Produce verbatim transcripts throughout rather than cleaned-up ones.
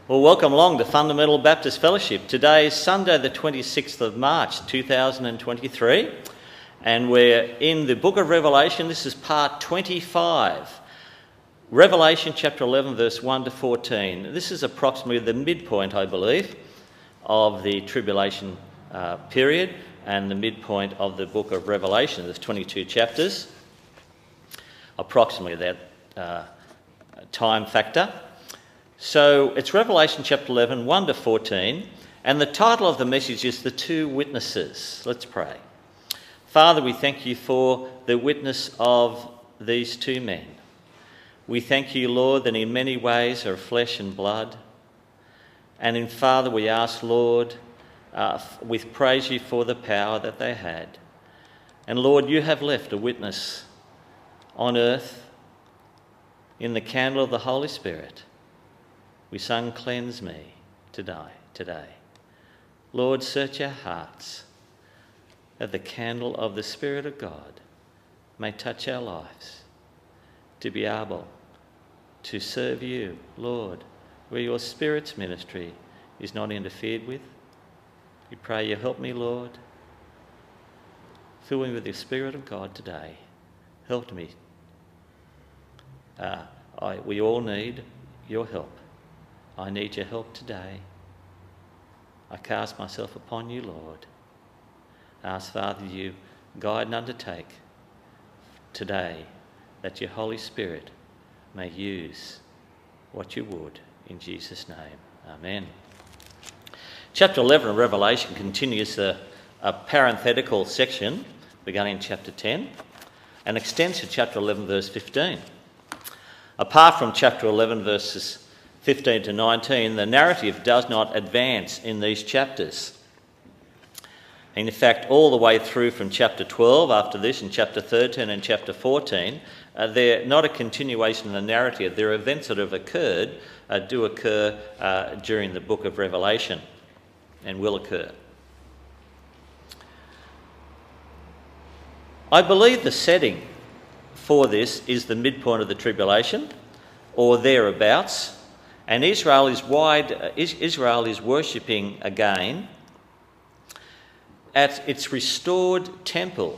Well, welcome along to Fundamental Baptist Fellowship. Today is Sunday the twenty-sixth of March two thousand twenty-three, and we're in the book of Revelation. This is part twenty-five. Revelation chapter eleven verse one to fourteen. This is approximately the midpoint, I believe, of the tribulation uh, period and the midpoint of the book of Revelation. There's twenty-two chapters, approximately that uh, time factor. So it's Revelation chapter eleven, one to fourteen, and the title of the message is The Two Witnesses. Let's pray. Father, we thank you for the witness of these two men. We thank you, Lord, that in many ways are flesh and blood. And in Father, we ask, Lord, uh, we praise you for the power that they had. And Lord, you have left a witness on earth in the candle of the Holy Spirit. We sung, "Cleanse me today, today." Lord, search our hearts that the candle of the Spirit of God may touch our lives to be able to serve you, Lord, where your Spirit's ministry is not interfered with. We pray you help me, Lord. Fill me with the Spirit of God today. Help me. Uh, I, we all need your help. I need your help today. I cast myself upon you, Lord. Ask, Father, you guide and undertake today that your Holy Spirit may use what you would. In Jesus' name, amen. Chapter eleven of Revelation continues a, a parenthetical section beginning in chapter ten and extends to chapter eleven, verse fifteen. Apart from chapter eleven, verses fifteen to nineteen, the narrative does not advance in these chapters. In fact, all the way through from chapter twelve after this and chapter thirteen and chapter fourteen, uh, they're not a continuation of the narrative. They're events that have occurred, uh, do occur uh, during the book of Revelation and will occur. I believe the setting for this is the midpoint of the tribulation or thereabouts. And Israel is wide. Uh, Israel is worshipping again at its restored temple,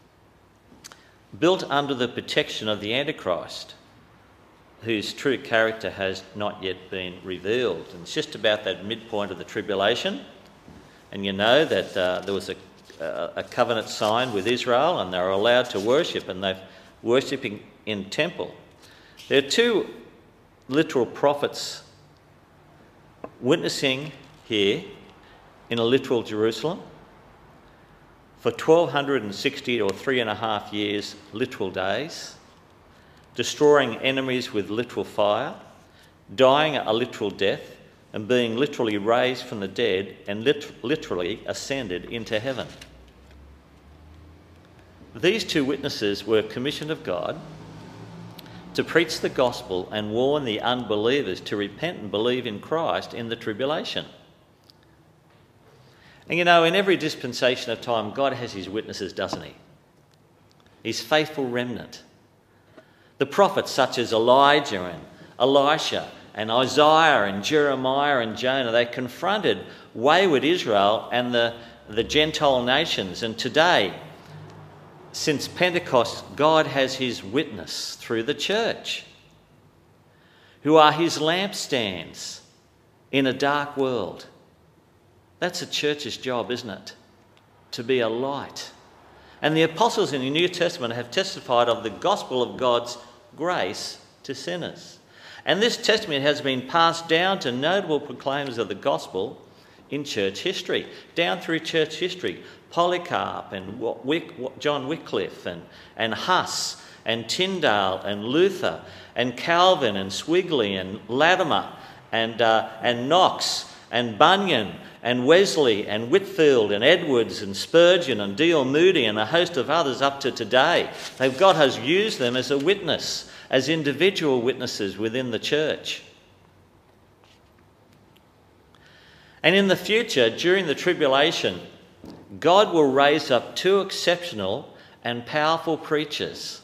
built under the protection of the Antichrist, whose true character has not yet been revealed. And it's just about that midpoint of the tribulation. And you know that uh, there was a, a covenant signed with Israel, and they were allowed to worship, and they're worshipping in temple. There are two literal prophets witnessing here in a literal Jerusalem for twelve sixty or three and a half years, literal days, destroying enemies with literal fire, dying a literal death, and being literally raised from the dead and lit- literally ascended into heaven. These two witnesses were commissioned of God to preach the gospel and warn the unbelievers to repent and believe in Christ in the tribulation. And you know, in every dispensation of time, God has his witnesses, doesn't he? His faithful remnant. The prophets such as Elijah and Elisha and Isaiah and Jeremiah and Jonah, they confronted wayward Israel and the, the Gentile nations. And today, since Pentecost, God has his witness through the church, who are his lampstands in a dark world. That's a church's job, isn't it? To be a light. And the apostles in the New Testament have testified of the gospel of God's grace to sinners. And this testimony has been passed down to notable proclaimers of the gospel in church history, down through church history. Polycarp and Wick, John Wycliffe and, and Huss and Tyndale and Luther and Calvin and Swigley and Latimer and, uh, and Knox and Bunyan and Wesley and Whitfield and Edwards and Spurgeon and D L Moody and a host of others up to today. They've God has used them as a witness, as individual witnesses within the church. And in the future, during the tribulation, God will raise up two exceptional and powerful preachers,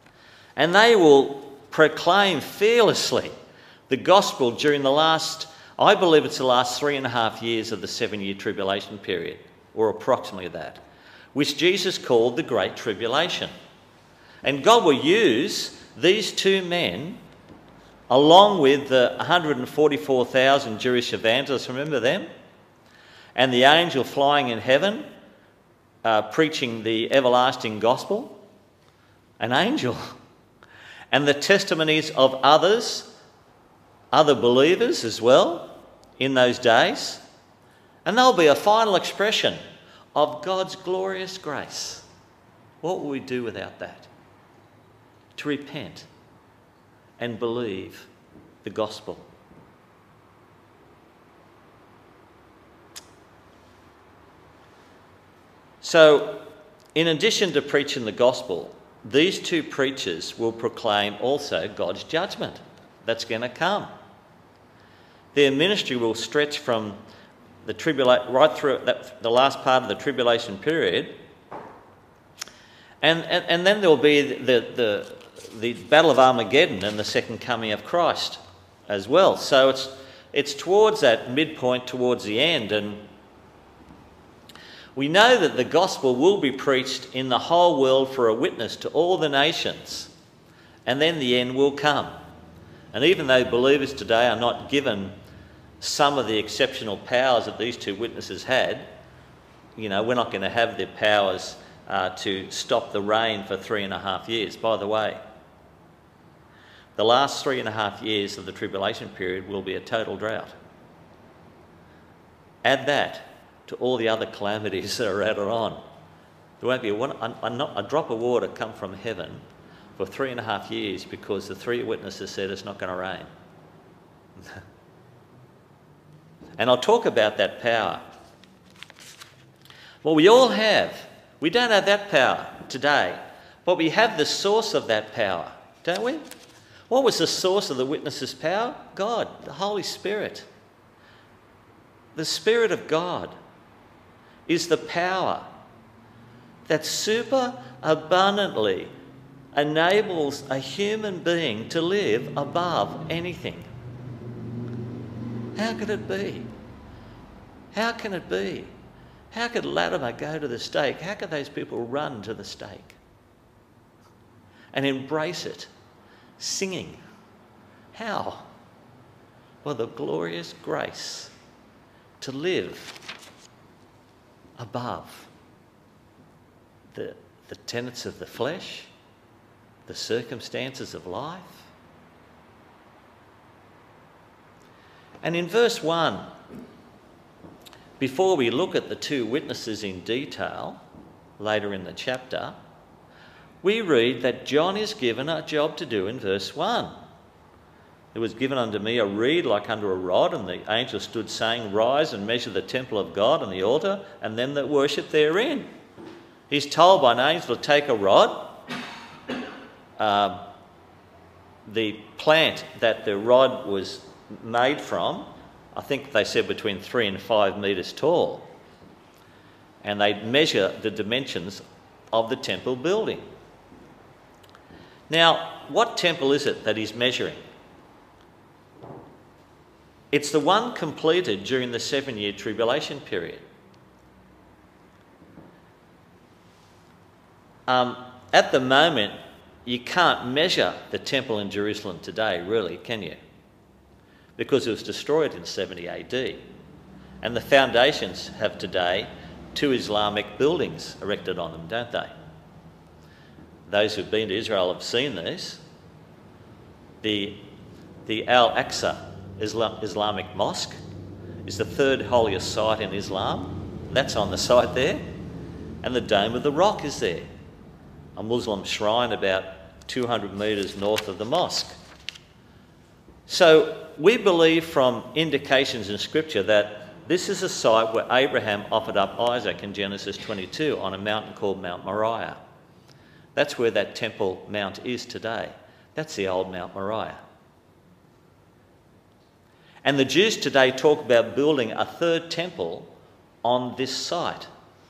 and they will proclaim fearlessly the gospel during the last I believe it's the last three and a half years of the seven-year tribulation period, or approximately that, which Jesus called the Great Tribulation. And God will use these two men, along with the one hundred forty-four thousand Jewish evangelists, remember them? And the angel flying in heaven, uh, preaching the everlasting gospel, an angel. And the testimonies of others, other believers as well, in those days. And there'll be a final expression of God's glorious grace. What will we do without that? To repent and believe the gospel. So, in addition to preaching the gospel, these two preachers will proclaim also God's judgment that's going to come. Their ministry will stretch from the tribula- right through that, the last part of the tribulation period, and, and, and then there will be the, the, the Battle of Armageddon and the second coming of Christ as well. So it's, it's towards that midpoint, towards the end, and we know that the gospel will be preached in the whole world for a witness to all the nations, and then the end will come. And even though believers today are not given some of the exceptional powers that these two witnesses had, you know, we're not going to have their powers uh, to stop the rain for three and a half years. By the way, the last three and a half years of the tribulation period will be a total drought. Add that to all the other calamities that are added on. There won't be a, one, a, a, a drop of water come from heaven for three and a half years because the three witnesses said it's not going to rain. And I'll talk about that power. Well, we all have. We don't have that power today, but we have the source of that power, don't we? What was the source of the witnesses' power? God, the Holy Spirit. The Spirit of God is the power that super abundantly enables a human being to live above anything. How could it be? How can it be? How could Latimer go to the stake? How could those people run to the stake and embrace it, singing? How? Well, the glorious grace to live above the, the tenets of the flesh, the circumstances of life. And in verse one, before we look at the two witnesses in detail, later in the chapter, we read that John is given a job to do in verse one. It was given unto me a reed like unto a rod, and the angel stood saying, Rise and measure the temple of God and the altar, and them that worship therein. He's told by an angel to take a rod. Uh, the plant that the rod was made from, I think they said between three and five metres tall. And they'd measure the dimensions of the temple building. Now, what temple is it that he's measuring? It's the one completed during the seven-year tribulation period. Um, at the moment, you can't measure the temple in Jerusalem today, really, can you? Because it was destroyed in seventy A D. And the foundations have today two Islamic buildings erected on them, don't they? Those who've been to Israel have seen these. The, the Al-Aqsa Islam, Islamic Mosque is the third holiest site in Islam. That's on the site there. And the Dome of the Rock is there, a Muslim shrine about two hundred metres north of the mosque. So we believe from indications in Scripture that this is a site where Abraham offered up Isaac in Genesis twenty-two on a mountain called Mount Moriah. That's where that temple mount is today. That's the old Mount Moriah. And the Jews today talk about building a third temple on this site.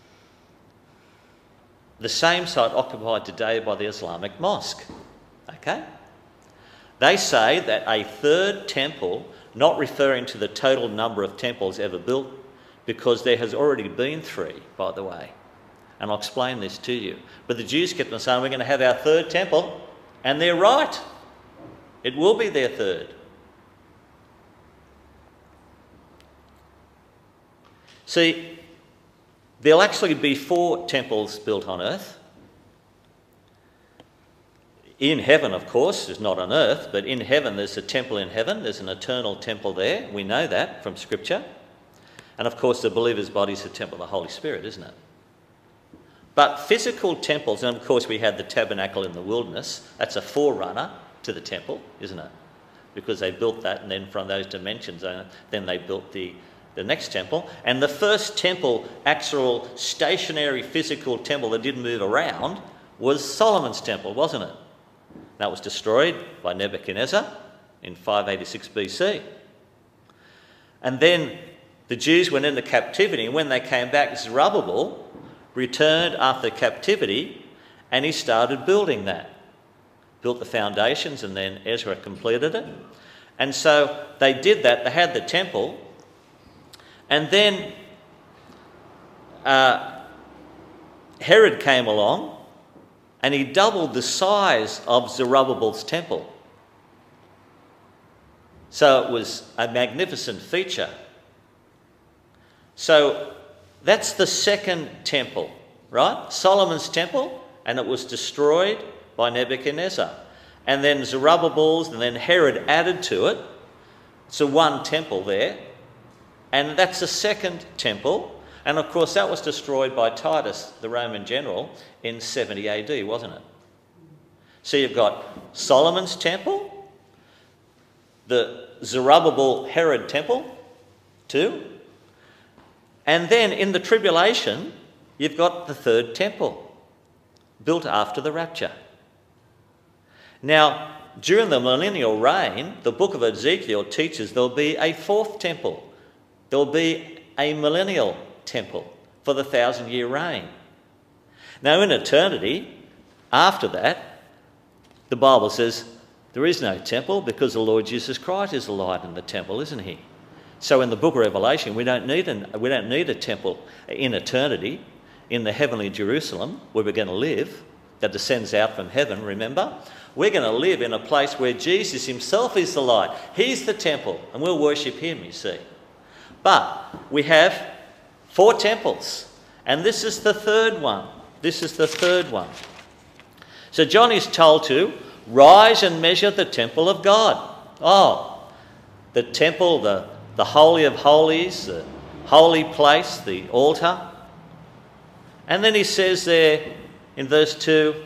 The same site occupied today by the Islamic Mosque. Okay? They say that a third temple not referring to the total number of temples ever built, because there has already been three, by the way. And I'll explain this to you. But the Jews kept on saying, we're going to have our third temple, and they're right. It will be their third. See, there'll actually be four temples built on earth. In heaven, of course, is not on earth, but in heaven there's a temple in heaven. There's an eternal temple there. We know that from Scripture. And of course, the believer's body is the temple of the Holy Spirit, isn't it? But physical temples, and of course we had the tabernacle in the wilderness, that's a forerunner to the temple, isn't it? Because they built that, and then from those dimensions, then they built the, the next temple. And the first temple, actual stationary physical temple that didn't move around, was Solomon's temple, wasn't it? That was destroyed by Nebuchadnezzar in five eighty-six B C. And then the Jews went into captivity, and when they came back, Zerubbabel returned after captivity, and he started building that. Built the foundations, and then Ezra completed it. And so they did that. They had the temple, and then uh, Herod came along, and he doubled the size of Zerubbabel's temple. So it was a magnificent feature. So that's the second temple, right? Solomon's temple, and it was destroyed by Nebuchadnezzar. And then Zerubbabel's, and then Herod added to it. So one temple there. And that's the second temple. And of course that was destroyed by Titus, the Roman general, in seventy A D, wasn't it? So you've got Solomon's temple, the Zerubbabel Herod temple, two. And then in the tribulation, you've got the third temple, built after the rapture. Now, during the millennial reign, the book of Ezekiel teaches there'll be a fourth temple. There'll be a millennial temple for the thousand-year reign. Now, in eternity, after that, the Bible says there is no temple because the Lord Jesus Christ is the light in the temple, isn't he? So in the book of Revelation, we don't need an, we don't need a temple in eternity, in the heavenly Jerusalem, where we're going to live, that descends out from heaven, remember? We're going to live in a place where Jesus himself is the light. He's the temple, and we'll worship him, you see. But we have four temples, and this is the third one. This is the third one. So John is told to rise and measure the temple of God. Oh, the temple, the the Holy of Holies, the holy place, the altar. And then he says there in verse two,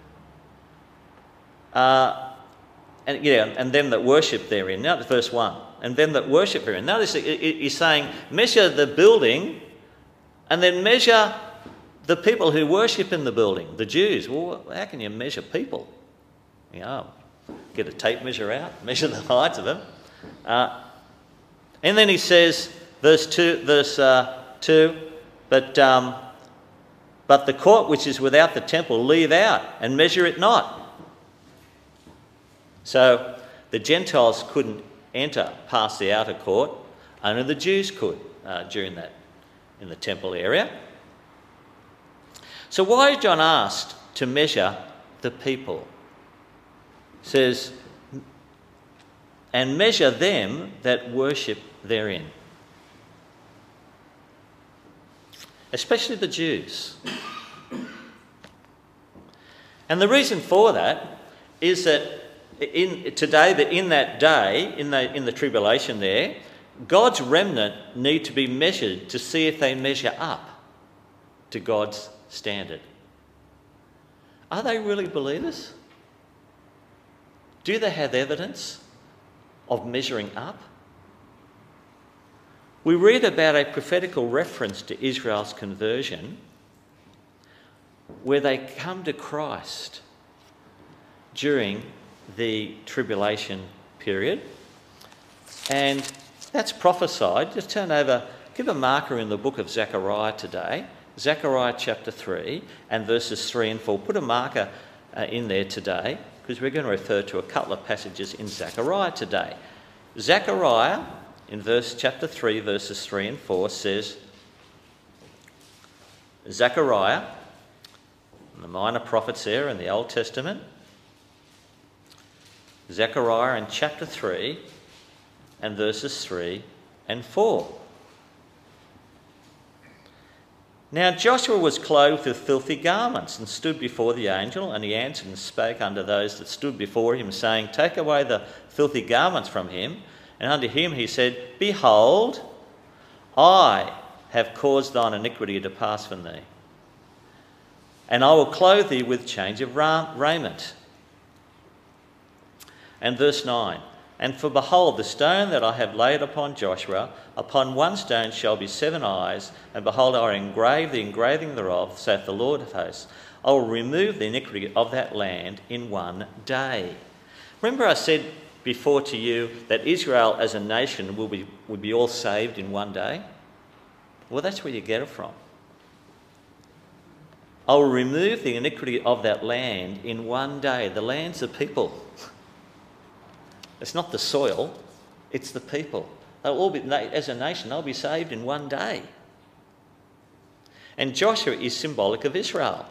uh, and yeah, and them that worship therein. Now verse one, and them that worship therein. Notice he's saying, measure the building, and then measure the people who worship in the building, the Jews. Well, how can you measure people? You know, get a tape measure out, measure the heights of them. Uh, And then he says, verse two, verse uh, two, but um, but the court which is without the temple leave out and measure it not. So the Gentiles couldn't enter past the outer court; only the Jews could uh, during that in the temple area. So why is John asked to measure the people? It says, and measure them that worship therein. Especially the Jews. And the reason for that is that in today, that in that day, in the in the tribulation there, God's remnant need to be measured to see if they measure up to God's standard. Are they really believers? Do they have evidence of measuring up? We read about a prophetical reference to Israel's conversion where they come to Christ during the tribulation period, and that's prophesied. Just turn over, give a marker in the book of Zechariah today, Zechariah chapter three and verses three and four. Put a marker uh, in there today, because we're going to refer to a couple of passages in Zechariah today. Zechariah, in verse chapter three, verses three and four, says, Zechariah, the minor prophets there in the Old Testament, Zechariah in chapter three and verses three and four. Now Joshua was clothed with filthy garments and stood before the angel, and he answered and spake unto those that stood before him, saying, Take away the filthy garments from him. And unto him he said, Behold, I have caused thine iniquity to pass from thee, and I will clothe thee with change of ra- raiment. And verse nine, And for behold, the stone that I have laid upon Joshua, upon one stone shall be seven eyes, and behold, I will engrave the engraving thereof, saith the Lord of hosts. I will remove the iniquity of that land in one day. Remember I said before to you that Israel as a nation will be, will be all saved in one day? Well, that's where you get it from. I will remove the iniquity of that land in one day. The land's the people. It's not the soil, it's the people. They'll all be, as a nation, they'll be saved in one day. And Joshua is symbolic of Israel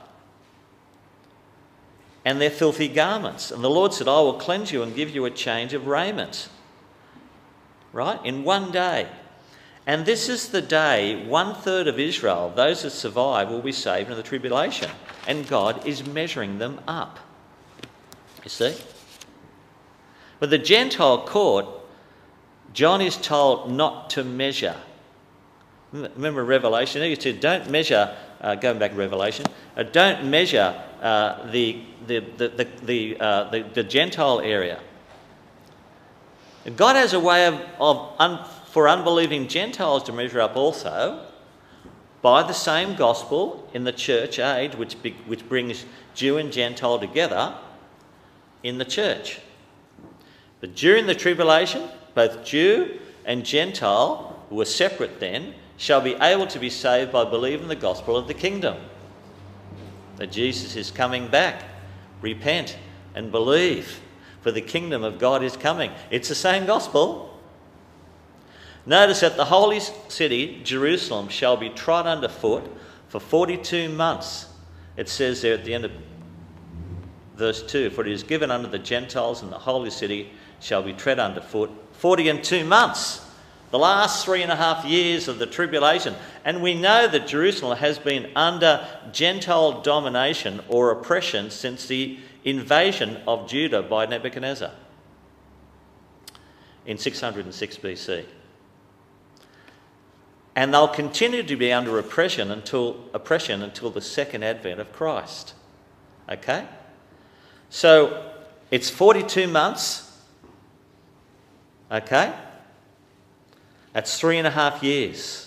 and their filthy garments. And the Lord said, I will cleanse you and give you a change of raiment. Right? In one day. And this is the day one third of Israel, those that survive, will be saved in the tribulation. And God is measuring them up. You see? But the Gentile court, John is told not to measure. Remember Revelation? He said, don't measure, uh, going back to Revelation, uh, don't measure uh, the, the, the, the, the, uh, the, the Gentile area. God has a way of, of un, for unbelieving Gentiles to measure up also by the same gospel in the church age, which, be, which brings Jew and Gentile together in the church. But during the tribulation, both Jew and Gentile, who were separate then, shall be able to be saved by believing the gospel of the kingdom. That Jesus is coming back. Repent and believe, for the kingdom of God is coming. It's the same gospel. Notice that the holy city, Jerusalem, shall be trod underfoot for forty-two months. It says there at the end of verse two, for it is given unto the Gentiles, and the holy city shall be tread underfoot forty and two months. The last three and a half years of the tribulation. And we know that Jerusalem has been under Gentile domination or oppression since the invasion of Judah by Nebuchadnezzar in six hundred six B C. And they'll continue to be under oppression until oppression until the second advent of Christ. Okay? So it's forty-two months. Okay? That's three and a half years.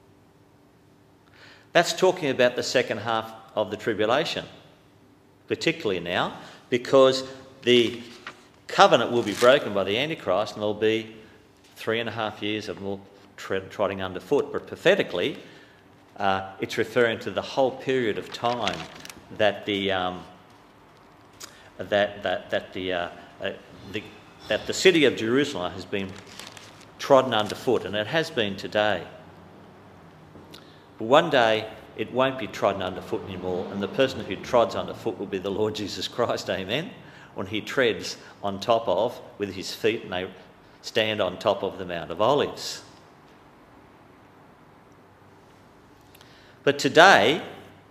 That's talking about the second half of the tribulation, particularly now, because the covenant will be broken by the Antichrist, and there'll be three and a half years of more tread, trotting underfoot. But prophetically, uh, it's referring to the whole period of time that the um, that that that the, uh, uh, the that the city of Jerusalem has been trodden underfoot, and it has been today. But one day it won't be trodden underfoot anymore, and the person who trods underfoot will be the Lord Jesus Christ, amen, when he treads on top of, with his feet, and they stand on top of the Mount of Olives. But today,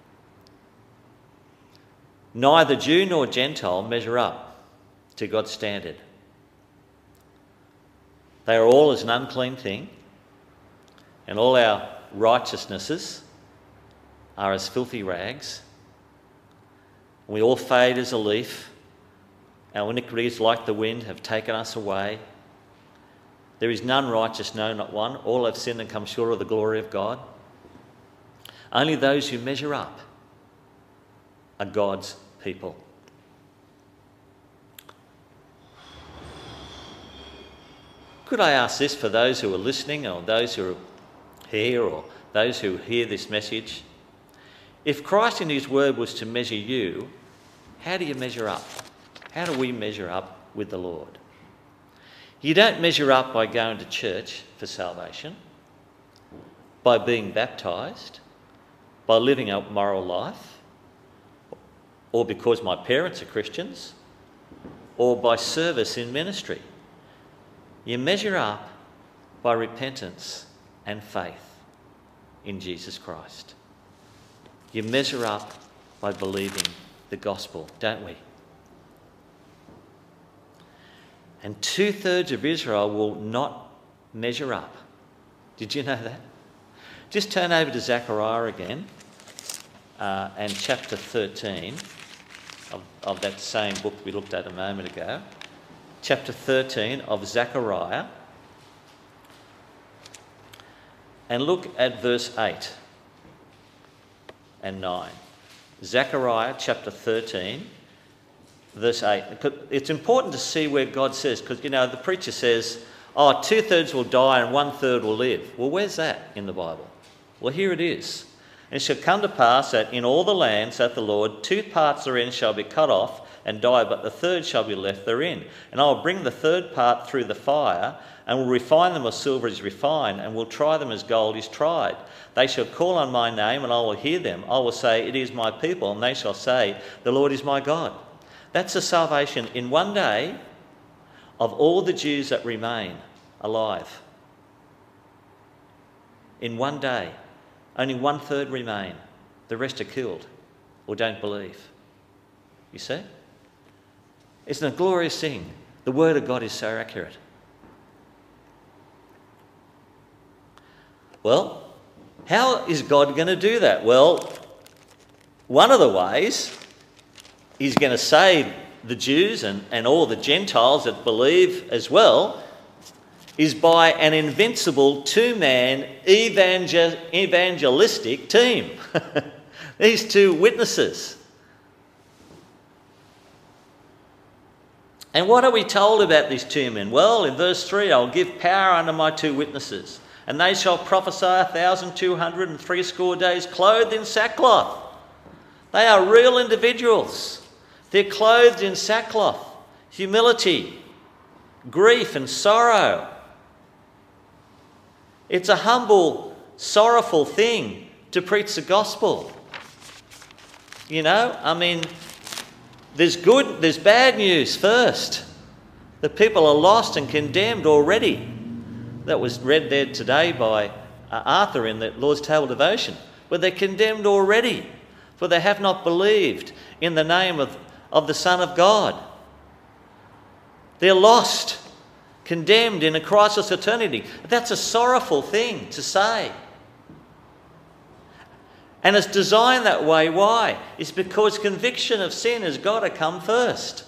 neither Jew nor Gentile measure up to God's standard. They are all as an unclean thing, and all our righteousnesses are as filthy rags. We all fade as a leaf. Our iniquities, like the wind, have taken us away. There is none righteous, no, not one. All have sinned and come short of the glory of God. Only those who measure up are God's people. Could I ask this for those who are listening, or those who are here, or those who hear this message? If Christ in his word was to measure you, how do you measure up? How do we measure up with the Lord? You don't measure up by going to church for salvation, by being baptised, by living a moral life, or because my parents are Christians, or by service in ministry. You measure up by repentance and faith in Jesus Christ. You measure up by believing the gospel, don't we? And two-thirds of Israel will not measure up. Did you know that? Just turn over to Zechariah again uh, and chapter thirteen of, of that same book we looked at a moment ago. Chapter thirteen of Zechariah. And look at verse eight and nine. Zechariah chapter thirteen, verse eight. It's important to see where God says, because, you know, the preacher says, oh, two-thirds will die and one-third will live. Well, where's that in the Bible? Well, here it is. And it shall come to pass that in all the lands, saith the Lord, two parts therein shall be cut off and die, but the third shall be left therein. And I will bring the third part through the fire, and will refine them as silver is refined, and will try them as gold is tried. They shall call on my name, and I will hear them. I will say, it is my people, and they shall say, the Lord is my God. That's the salvation in one day of all the Jews that remain alive. In one day, only one third remain. The rest are killed or don't believe. You see? Isn't it a glorious thing? The word of God is so accurate. Well, how is God going to do that? Well, one of the ways he's going to save the Jews and, and all the Gentiles that believe as well is by an invincible two-man evangel- evangelistic team. These two witnesses. And what are we told about these two men? Well, in verse three, I'll give power unto my two witnesses, and they shall prophesy a thousand two hundred and threescore days, clothed in sackcloth. They are real individuals. They're clothed in sackcloth, humility, grief and sorrow. It's a humble, sorrowful thing to preach the gospel. You know, I mean, there's good, there's bad news first. The people are lost and condemned already. That was read there today by uh, Arthur in the Lord's Table devotion. But they're condemned already, for they have not believed in the name of, of the Son of God. They're lost, condemned in a crisis eternity. That's a sorrowful thing to say. And it's designed that way. Why? It's because conviction of sin has got to come first.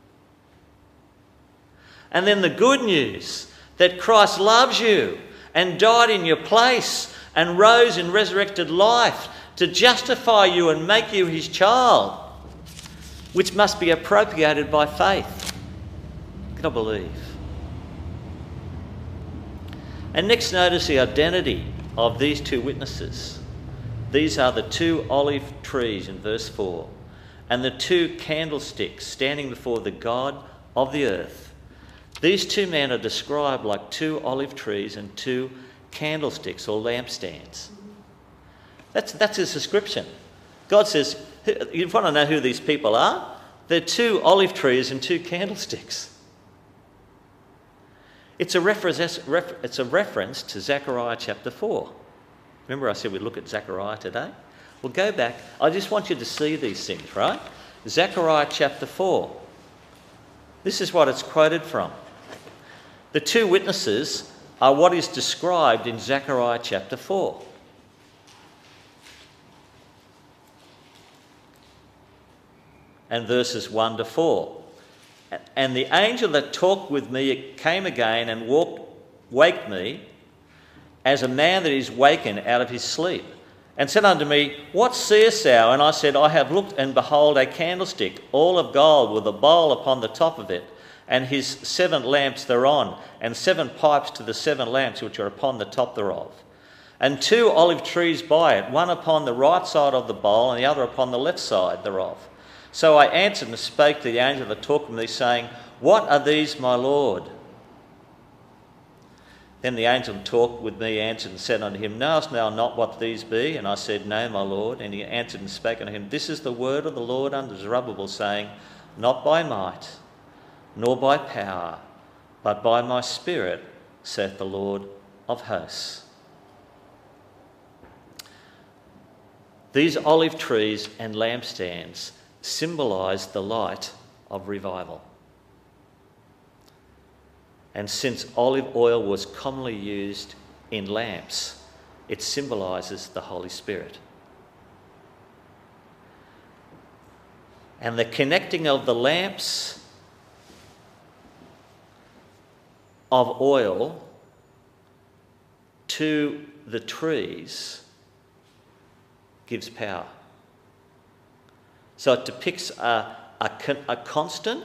And then the good news that Christ loves you and died in your place and rose in resurrected life to justify you and make you his child, which must be appropriated by faith. Can I believe? And next, notice the identity of these two witnesses. These are the two olive trees in verse four, and the two candlesticks standing before the God of the earth. These two men are described like two olive trees and two candlesticks or lampstands. That's, that's his description. God says, you want to know who these people are? They're two olive trees and two candlesticks. It's a reference, it's a reference to Zechariah chapter four. Remember I said we'd look at Zechariah today? Well, go back. I just want you to see these things, right? Zechariah chapter four. This is what it's quoted from. The two witnesses are what is described in Zechariah chapter four. And verses one to four. And the angel that talked with me came again and walked, waked me, as a man that is wakened out of his sleep, and said unto me, what seest thou? And I said, I have looked, and behold, a candlestick, all of gold, with a bowl upon the top of it, and his seven lamps thereon, and seven pipes to the seven lamps which are upon the top thereof. And two olive trees by it, one upon the right side of the bowl, and the other upon the left side thereof. So I answered and spake to the angel that talked with me, saying, what are these, my Lord? Then the angel talked with me, answered and said unto him, Knowest thou not what these be? And I said, No, my Lord. And he answered and spake unto him, This is the word of the Lord unto Zerubbabel, saying, Not by might, nor by power, but by my Spirit, saith the Lord of hosts. These olive trees and lampstands symbolise the light of revival. And since olive oil was commonly used in lamps, it symbolises the Holy Spirit. And the connecting of the lamps of oil to the trees gives power. So it depicts a, a, a constant,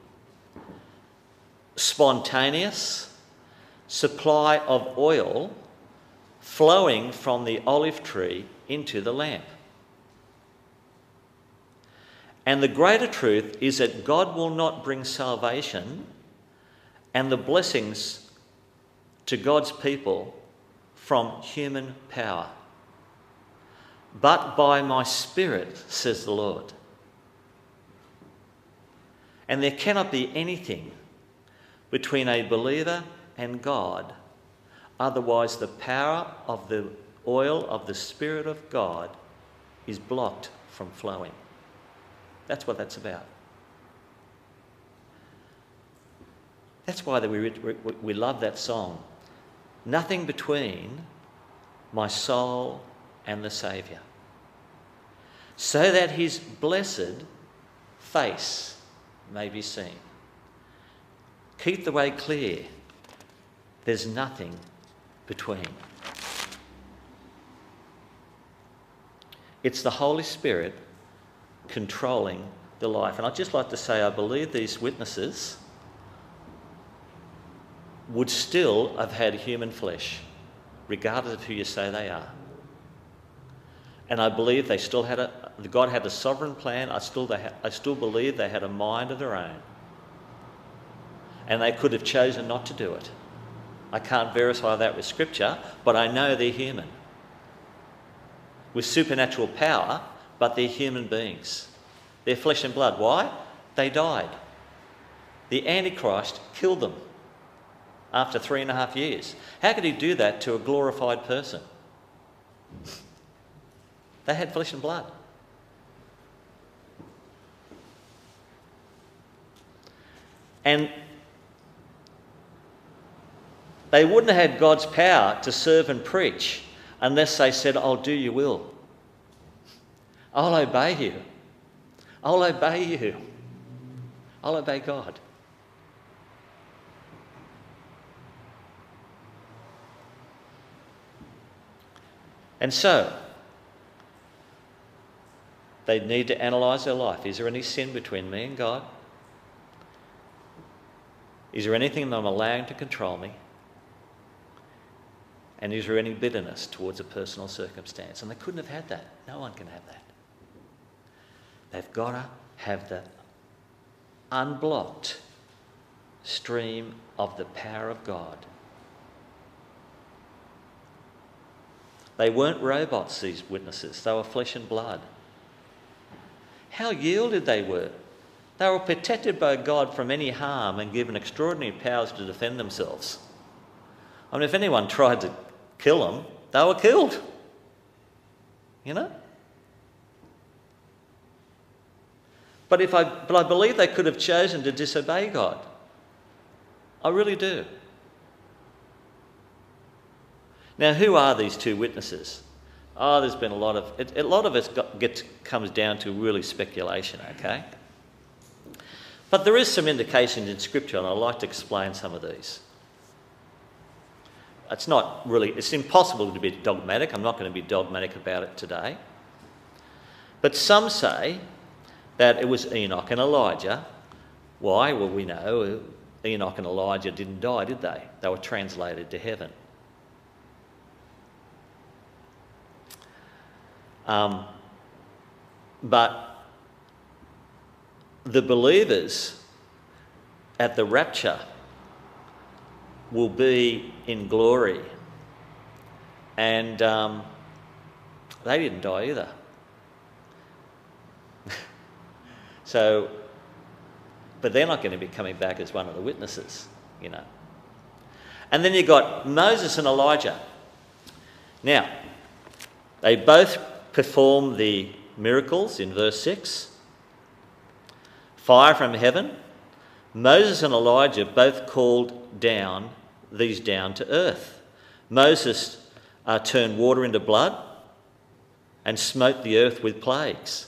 spontaneous supply of oil flowing from the olive tree into the lamp. And the greater truth is that God will not bring salvation and the blessings to God's people from human power, but by my Spirit, says the Lord. And there cannot be anything between a believer and God, otherwise the power of the oil of the Spirit of God is blocked from flowing. That's what that's about. That's why we, we, we love that song. Nothing between my soul and the Saviour, so that his blessed face may be seen. Keep the way clear. There's nothing between. It's the Holy Spirit controlling the life. And I'd just like to say, I believe these witnesses would still have had human flesh, regardless of who you say they are. And I believe they still had a, God had a sovereign plan. I still, they ha, I still believe they had a mind of their own. And they could have chosen not to do it. I can't verify that with Scripture, but I know they're human. With supernatural power, but they're human beings. They're flesh and blood. Why? They died. The Antichrist killed them after three and a half years. How could he do that to a glorified person? They had flesh and blood. And they wouldn't have had God's power to serve and preach unless they said, I'll do your will. I'll obey you. I'll obey you. I'll obey God. And so, they need to analyse their life. Is there any sin between me and God? Is there anything that I'm allowing to control me? And is there any bitterness towards a personal circumstance? And they couldn't have had that. No one can have that. They've got to have the unblocked stream of the power of God. They weren't robots, these witnesses. They were flesh and blood. How yielded they were. They were protected by God from any harm and given extraordinary powers to defend themselves. I mean, if anyone tried to kill them, they were killed. You know? But if I, but I believe they could have chosen to disobey God. I really do. Now, who are these two witnesses? Oh, there's been a lot of... It, a lot of it got, gets, comes down to really speculation, okay? But there is some indications in Scripture, and I'd like to explain some of these. It's not really... It's impossible to be dogmatic. I'm not going to be dogmatic about it today. But some say that it was Enoch and Elijah. Why? Well, we know Enoch and Elijah didn't die, did they? They were translated to heaven. Um, but the believers at the rapture will be in glory. And um, they didn't die either. So, but they're not going to be coming back as one of the witnesses, you know. And then you've got Moses and Elijah. Now, they both perform the miracles in verse six. Fire from heaven. Moses and Elijah both called down these down to earth. Moses uh, turned water into blood and smote the earth with plagues.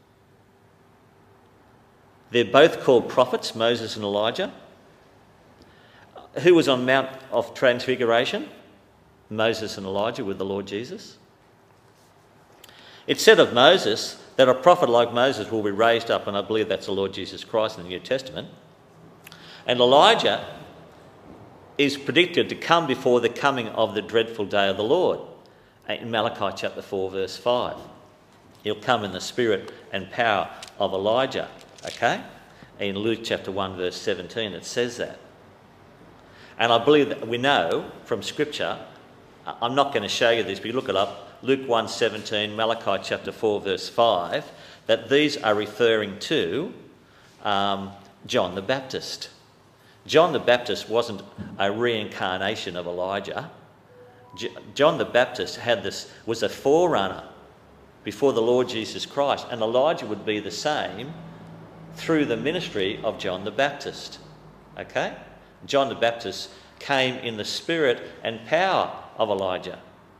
They're both called prophets, Moses and Elijah. Who was on Mount of Transfiguration? Moses and Elijah with the Lord Jesus. It's said of Moses that a prophet like Moses will be raised up, and I believe that's the Lord Jesus Christ in the New Testament. And Elijah is predicted to come before the coming of the dreadful day of the Lord. In Malachi chapter four, verse five. He'll come in the spirit and power of Elijah. Okay? In Luke chapter one, verse seventeen, it says that. And I believe that we know from Scripture, I'm not going to show you this, but you look it up, Luke one seventeen, Malachi chapter four, verse five, that these are referring to um, John the Baptist. John the Baptist wasn't a reincarnation of Elijah. J- John the Baptist had this, was a forerunner before the Lord Jesus Christ, and Elijah would be the same through the ministry of John the Baptist. Okay? John the Baptist came in the spirit and power of Elijah.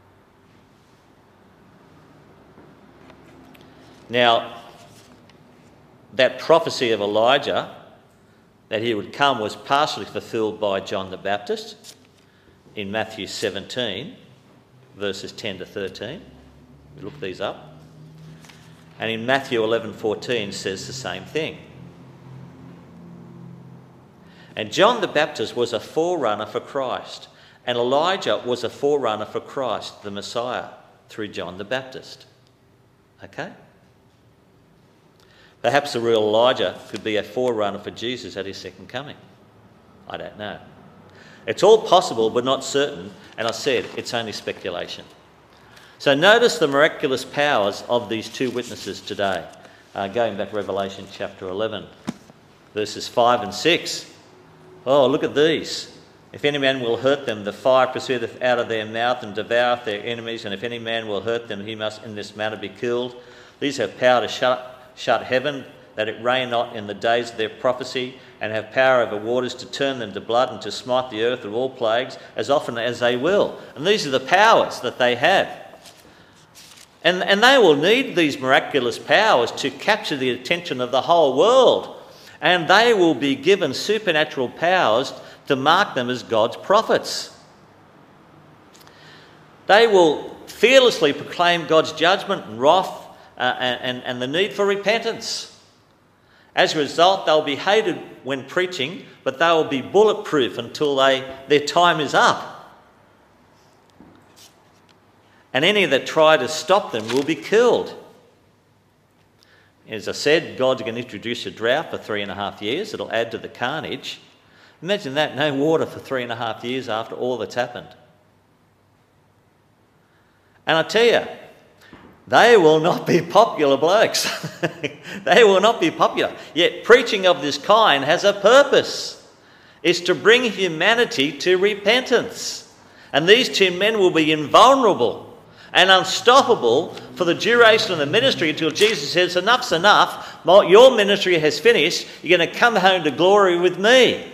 Now, that prophecy of Elijah, that he would come, was partially fulfilled by John the Baptist in Matthew seventeen, verses ten to thirteen. We look these up. And in Matthew eleven fourteen says the same thing. And John the Baptist was a forerunner for Christ, and Elijah was a forerunner for Christ, the Messiah, through John the Baptist. Okay? Perhaps the real Elijah could be a forerunner for Jesus at his second coming. I don't know. It's all possible but not certain, and I said it's only speculation. So notice the miraculous powers of these two witnesses today. Uh, going back to Revelation chapter eleven, verses five and six. Oh, look at these. If any man will hurt them, the fire proceedeth out of their mouth and devoureth their enemies, and if any man will hurt them, he must in this manner be killed. These have power to shut shut heaven, that it rain not in the days of their prophecy, and have power over waters to turn them to blood and to smite the earth with all plagues as often as they will. And these are the powers that they have. And, and they will need these miraculous powers to capture the attention of the whole world. And they will be given supernatural powers to mark them as God's prophets. They will fearlessly proclaim God's judgment and wrath uh, and, and the need for repentance. As a result, they'll be hated when preaching, but they will be bulletproof until they, their time is up. And any that try to stop them will be killed. As I said, God's going to introduce a drought for three and a half years. It'll add to the carnage. Imagine that, no water for three and a half years after all that's happened. And I tell you, they will not be popular blokes. They will not be popular. Yet preaching of this kind has a purpose. It's to bring humanity to repentance. And these two men will be invulnerable and unstoppable for the duration of the ministry until Jesus says, enough's enough, your ministry has finished, you're going to come home to glory with me.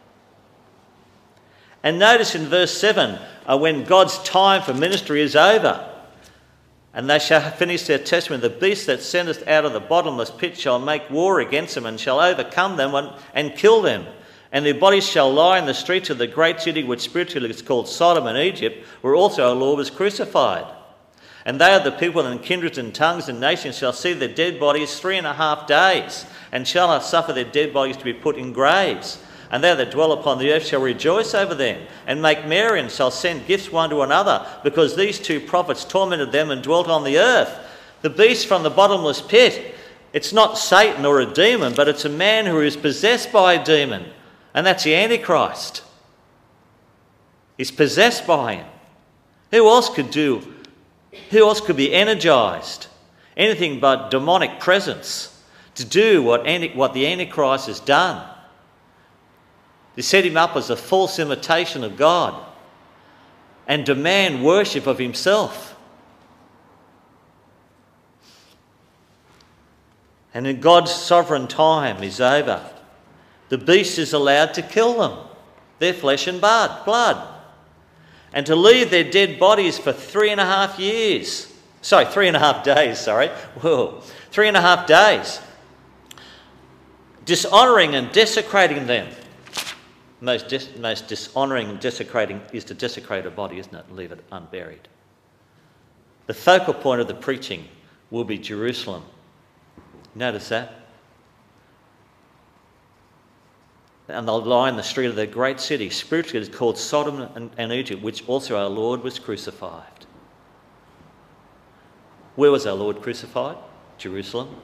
And notice in verse seven, uh, when God's time for ministry is over, and they shall finish their testament, the beast that sendeth out of the bottomless pit shall make war against them and shall overcome them and, and kill them. And their bodies shall lie in the streets of the great city which spiritually is called Sodom and Egypt, where also our Lord was crucified. And they of the people and kindreds and tongues and nations shall see their dead bodies three and a half days, and shall not suffer their dead bodies to be put in graves. And they that dwell upon the earth shall rejoice over them, and make merry, and shall send gifts one to another, because these two prophets tormented them and dwelt on the earth. The beast from the bottomless pit, it's not Satan or a demon, but it's a man who is possessed by a demon, and that's the Antichrist. is possessed by him. Who else could do, who else could be energised? Anything but demonic presence to do what, what the Antichrist has done. To set him up as a false imitation of God and demand worship of himself. And in God's sovereign time is over. The beast is allowed to kill them, their flesh and blood, and to leave their dead bodies for three and a half years. Sorry, three and a half days, sorry. Whoa, three and a half days. Dishonouring and desecrating them. Most, dis- most dishonouring and desecrating is to desecrate a body, isn't it? Leave it unburied. The focal point of the preaching will be Jerusalem. Notice that. And they'll lie in the street of the great city. Spiritually it is called Sodom and, and Egypt, which also our Lord was crucified. Where was our Lord crucified? Jerusalem.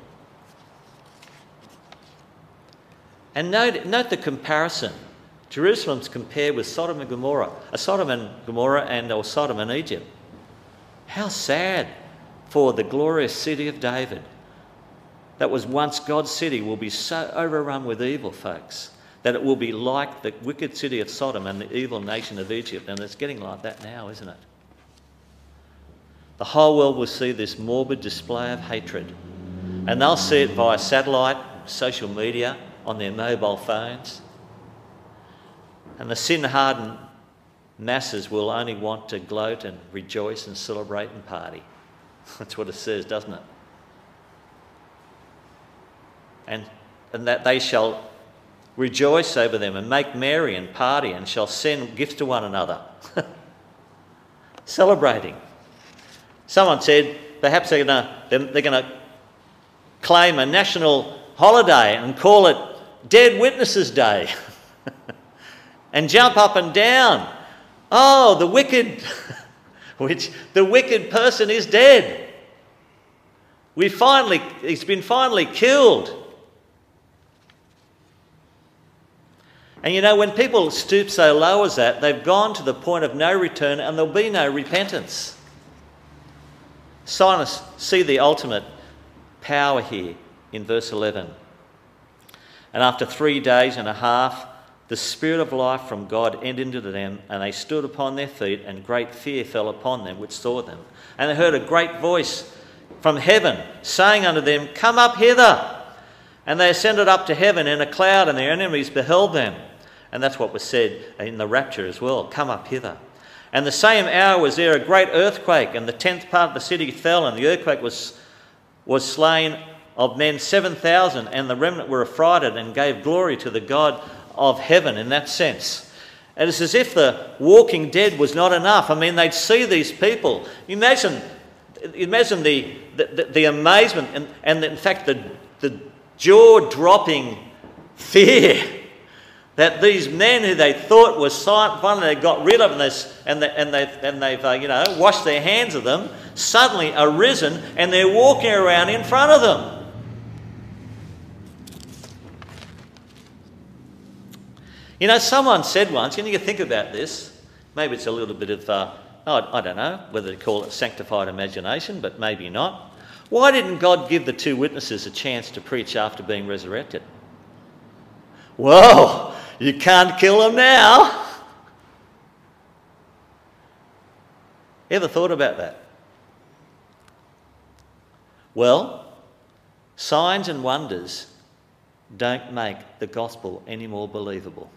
And note, note the comparison. Jerusalem's compared with Sodom and Gomorrah. Uh, Sodom and Gomorrah and or Sodom and Egypt. How sad for the glorious city of David. That was once God's city will be so overrun with evil, folks, that it will be like the wicked city of Sodom and the evil nation of Egypt. And it's getting like that now, isn't it? The whole world will see this morbid display of hatred. And they'll see it via satellite, social media, on their mobile phones. And the sin-hardened masses will only want to gloat and rejoice and celebrate and party. That's what it says, doesn't it? And, and that they shall rejoice over them and make merry and party and shall send gifts to one another. Celebrating. Someone said perhaps they're going to they're going to claim a national holiday and call it Dead Witnesses Day and jump up and down. Oh, the wicked, which the wicked person is dead. We finally, he's been finally killed. And you know, when people stoop so low as that, they've gone to the point of no return and there'll be no repentance. Scientists see the ultimate power here in verse eleven. And after three days and a half, the Spirit of life from God entered into them, and they stood upon their feet, and great fear fell upon them which saw them. And they heard a great voice from heaven, saying unto them, Come up hither. And they ascended up to heaven in a cloud, and their enemies beheld them. And that's what was said in the rapture as well, Come up hither. And the same hour was there a great earthquake, and the tenth part of the city fell, and the earthquake was, was slain of men seven thousand, and the remnant were affrighted and gave glory to the God of heaven in that sense. And it's as if the walking dead was not enough. I mean, they'd see these people. Imagine, imagine the, the, the amazement and, and in fact the, the jaw-dropping fear that these men who they thought were silent, finally they got rid of and, they, and, they, and, they've, and they've uh, you know, washed their hands of them, suddenly are risen and they're walking around in front of them. You know, someone said once, and you can think about this, maybe it's a little bit of, uh, I don't know whether to call it sanctified imagination, but maybe not. Why didn't God give the two witnesses a chance to preach after being resurrected? Well, you can't kill them now. Ever thought about that? Well, signs and wonders don't make the gospel any more believable.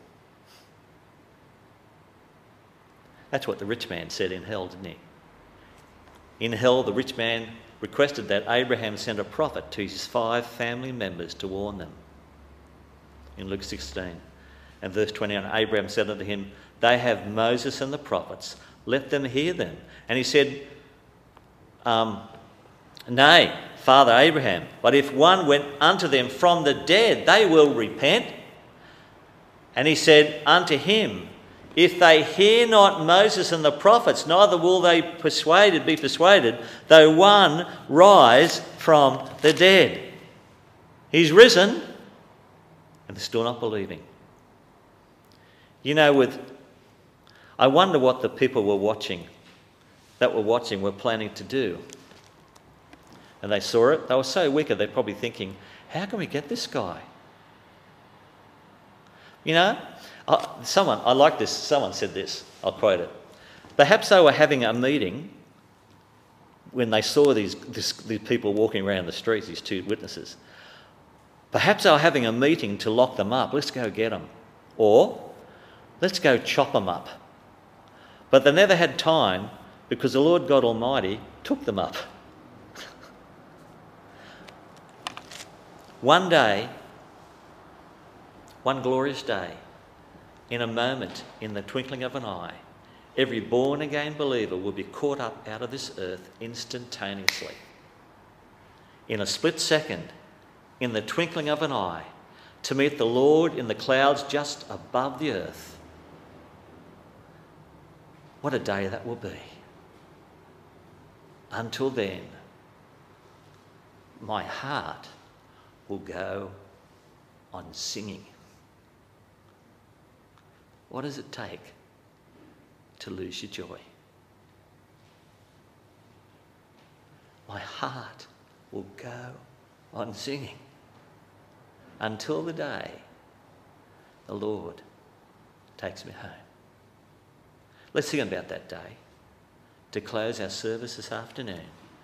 That's what the rich man said in hell, didn't he? In hell, the rich man requested that Abraham send a prophet to his five family members to warn them. In Luke sixteen and verse twenty-one, Abraham said unto him, They have Moses and the prophets, let them hear them. And he said, um, Nay, Father Abraham, but if one went unto them from the dead, they will repent. And he said unto him, If they hear not Moses and the prophets, neither will they persuaded be persuaded, though one rise from the dead. He's risen, and they're still not believing. You know, with I wonder what the people were watching, that were watching, were planning to do. And they saw it. They were so wicked, they're probably thinking, how can we get this guy? You know, uh, someone, I like this, someone said this, I'll quote it. Perhaps they were having a meeting when they saw these, this, these people walking around the streets, these two witnesses. Perhaps they were having a meeting to lock them up. Let's go get them. Or, let's go chop them up. But they never had time because the Lord God Almighty took them up. One day, one glorious day, in a moment, in the twinkling of an eye, every born-again believer will be caught up out of this earth instantaneously. In a split second, in the twinkling of an eye, to meet the Lord in the clouds just above the earth. What a day that will be. Until then, my heart will go on singing. What does it take to lose your joy? My heart will go on singing until the day the Lord takes me home. Let's sing about that day to close our service this afternoon.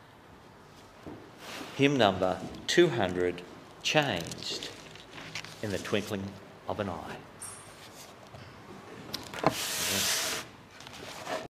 Hymn number two hundred, Changed in the Twinkling of an Eye. Amen.